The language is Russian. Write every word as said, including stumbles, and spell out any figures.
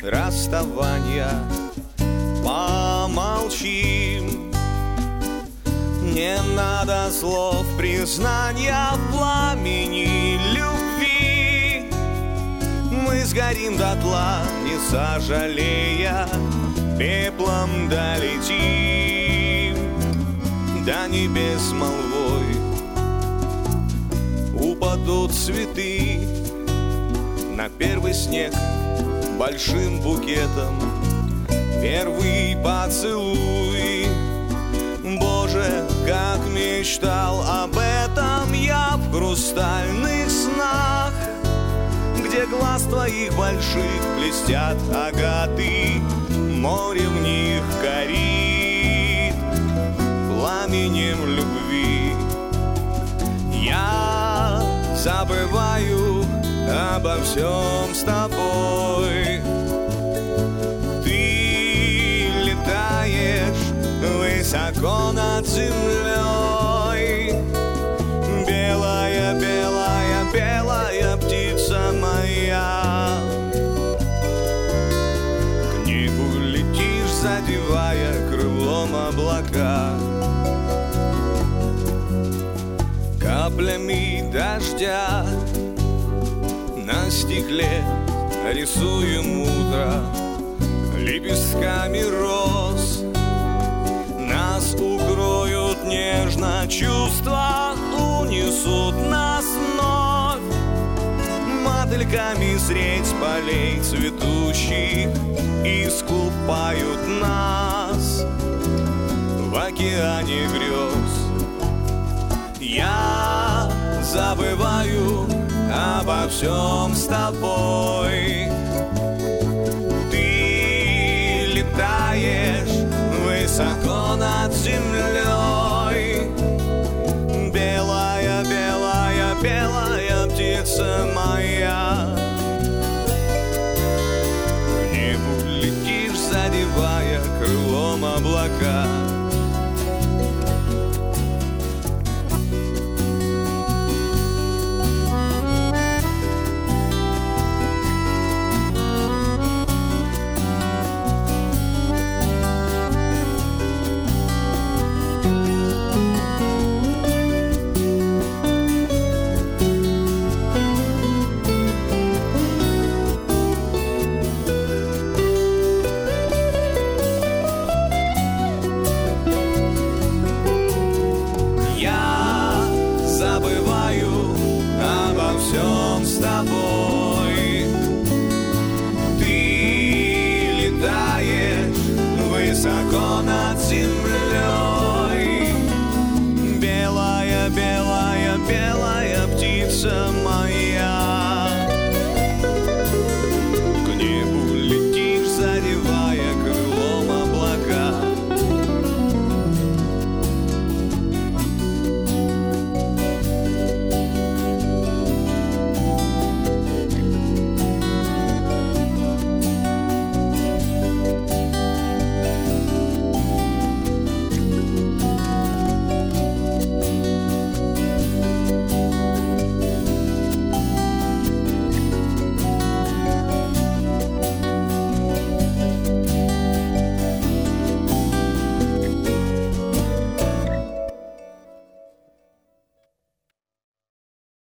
расставания помолчим. Не надо слов признания в пламени любви. Мы сгорим дотла, не сожалея, пеплом долетим до небес молвой. Упадут цветы на первый снег большим букетом, первый поцелуй. Боже, как мечтал об этом я в хрустальных снах, где глаз твоих больших блестят агаты, море в них горит пламенем любви. Я забываю обо всем с тобой. Ты летаешь высоко над землей, белая, белая, белая птица моя. К небу летишь, задевая крылом облака. Каплями дождя на стекле рисуем утро, лепестками роз нас укроют нежно, чувства унесут нас вновь мотыльками средь полей цветущих, искупают нас в океане грез. Я забываю обо всем с тобой. Ты летаешь высоко над землей, белая, белая, белая птица моя. К небу летишь, задевая крылом облака. С тобой ты летаешь высоко над землей, белая, белая, белая птица моя.